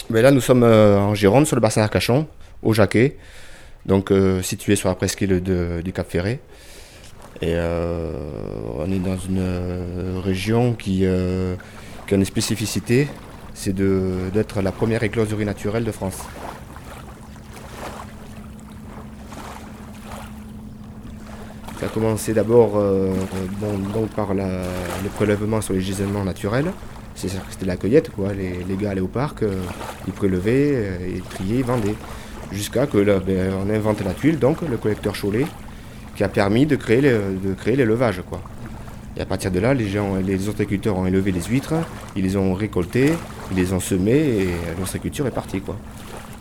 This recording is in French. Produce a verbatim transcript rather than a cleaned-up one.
Ben là, nous sommes euh, en Gironde, sur le bassin d'Arcachon, au Jacquet, donc euh, situé sur la presqu'île de- du Cap Ferret. Et euh, on est dans une euh, région qui, euh, qui a une spécificité, c'est de- d'être la première écloserie naturelle de France. Ça a commencé d'abord euh, bon, donc par la- le prélèvement sur les gisements naturels. C'est ça, c'était la cueillette, quoi. Les, les gars allaient au parc, euh, ils prélevaient, euh, ils triaient, ils vendaient. Jusqu'à que là, ben, on invente la tuile, donc le collecteur Cholet, qui a permis de créer, les, de créer l'élevage, quoi. Et à partir de là, les gens, les horticulteurs ont élevé les huîtres, ils les ont récoltées, ils les ont semées et l'ostréiculture est partie, quoi.